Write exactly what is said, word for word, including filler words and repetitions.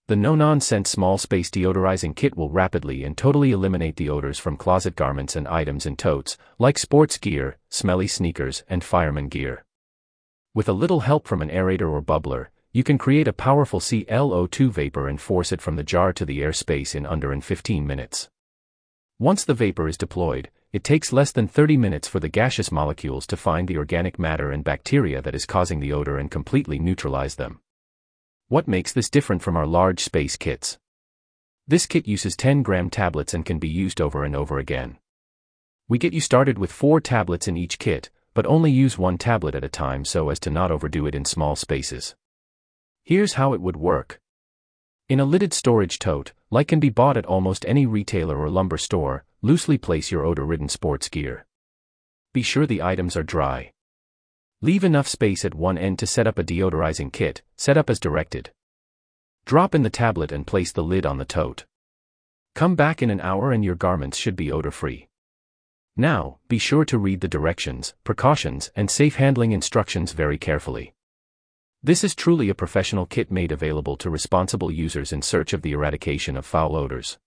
The no-nonsense small space deodorizing kit will rapidly and totally eliminate the odors from closet garments and items in totes, like sports gear, smelly sneakers, and fireman gear. With a little help from an aerator or bubbler, you can create a powerful C l O two vapor and force it from the jar to the air space in under fifteen minutes. Once the vapor is deployed, it takes less than thirty minutes for the gaseous molecules to find the organic matter and bacteria that is causing the odor and completely neutralize them. What makes this different from our large space kits? This kit uses ten gram tablets and can be used over and over again. We get you started with four tablets in each kit, but only use one tablet at a time so as to not overdo it in small spaces. Here's how it would work. In a lidded storage tote, like can be bought at almost any retailer or lumber store, loosely place your odor-ridden sports gear. Be sure the items are dry. Leave enough space at one end to set up a deodorizing kit, set up as directed. Drop in the tablet and place the lid on the tote. Come back in an hour and your garments should be odor-free. Now, be sure to read the directions, precautions, and safe handling instructions very carefully. This is truly a professional kit made available to responsible users in search of the eradication of foul odors.